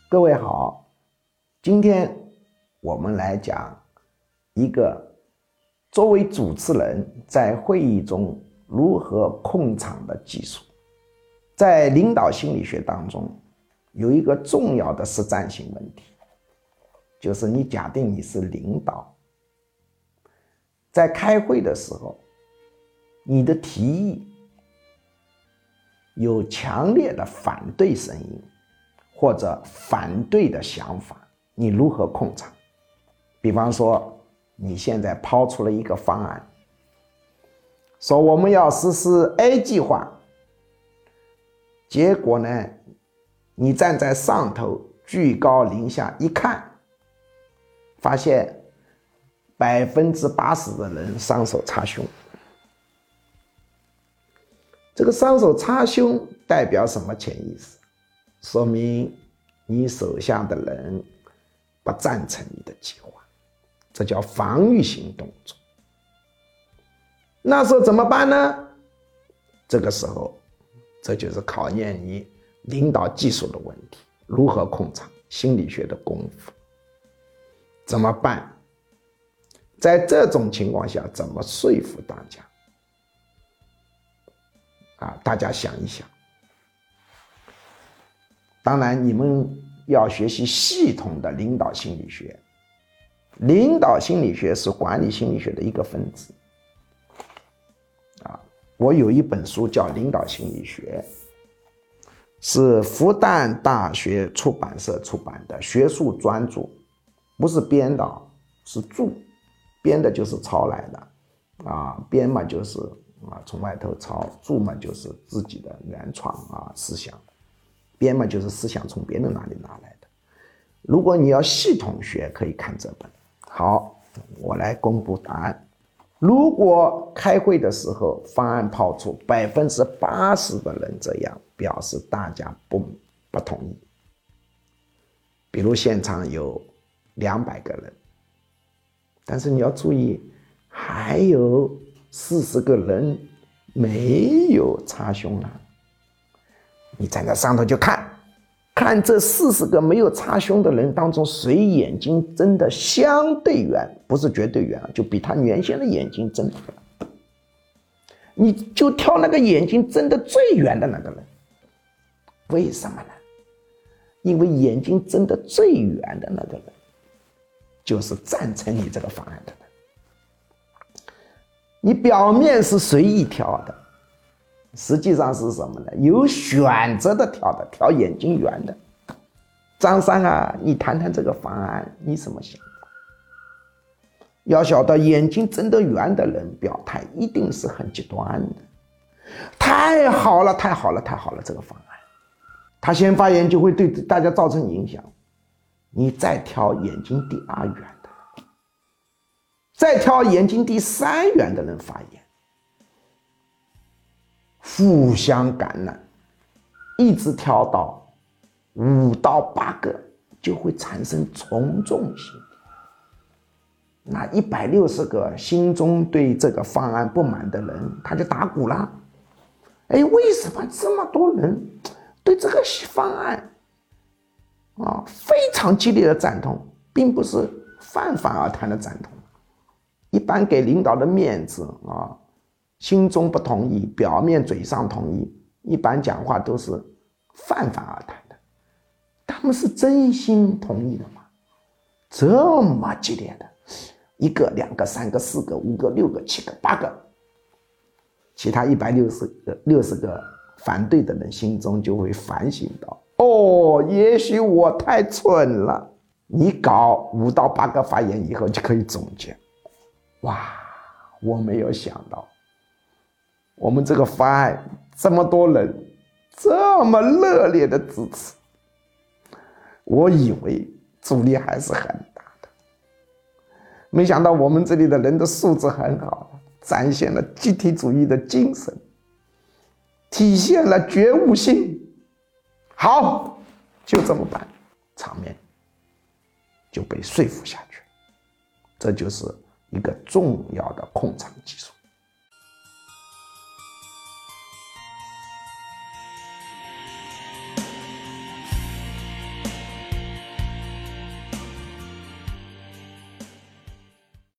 各位好，今天我们来讲一个作为主持人在会议中如何控场的技术。在领导心理学当中，有一个重要的实战性问题，就是你假定你是领导，在开会的时候，你的提议有强烈的反对声音或者反对的想法，你如何控场？比方说你现在抛出了一个方案，说我们要实施 A 计划，结果呢，你站在上头居高临下一看，发现80%的人双手插胸。这个双手插胸代表什么潜意识？说明你手下的人不赞成你的计划，这叫防御性动作。那时候怎么办呢？这个时候，这就是考验你领导技术的问题，如何控场，心理学的功夫。怎么办？在这种情况下，怎么说服大家？大家想一想。当然，你们要学习系统的领导心理学。领导心理学是管理心理学的一个分支。我有一本书叫《领导心理学》，是复旦大学出版社出版的学术专著，不是编导，是著。编的就是抄来的，编嘛就是从外头抄，著嘛就是自己的原创思想，编嘛就是思想从别人那里拿来的。如果你要系统学，可以看这本。好，我来公布答案。如果开会的时候方案抛出，80%的人这样，表示大家不同意。比如现场有200个人，但是你要注意，还有40个人没有插胸啊。你站在上头就看这40个没有插胸的人当中，谁眼睛睁得相对远，不是绝对远，就比他原先的眼睛睁得远，你就挑那个眼睛睁得最远的那个人。为什么呢？因为眼睛睁得最远的那个人就是赞成你这个方案的人。你表面是随意挑的，实际上是什么呢？有选择的挑眼睛圆的。张三你谈谈这个方案，你怎么想？要晓得眼睛睁得圆的人表态一定是很极端的。太好了，太好了，太好了，这个方案。他先发言就会对大家造成影响。你再挑眼睛第2圆的，再挑眼睛第3圆的人发言，互相感染，一直挑到5到8个，就会产生从众心理。那160个心中对这个方案不满的人，他就打鼓了。为什么这么多人对这个方案非常激烈的赞同，并不是泛泛而谈的赞同？一般给领导的面子心中不同意，表面嘴上同意，一般讲话都是泛泛而谈的。他们是真心同意的吗？这么激烈的，1个、2个、3个、4个、5个、6个、7个、8个，其他160个反对的人心中就会反省到，也许我太蠢了。你搞5到8个发言以后就可以总结，哇，我没有想到我们这个方案这么多人这么热烈的支持，我以为阻力还是很大的，没想到我们这里的人的素质很好，展现了集体主义的精神，体现了觉悟性。好，就这么办，场面就被说服下去。这就是一个重要的控场技术。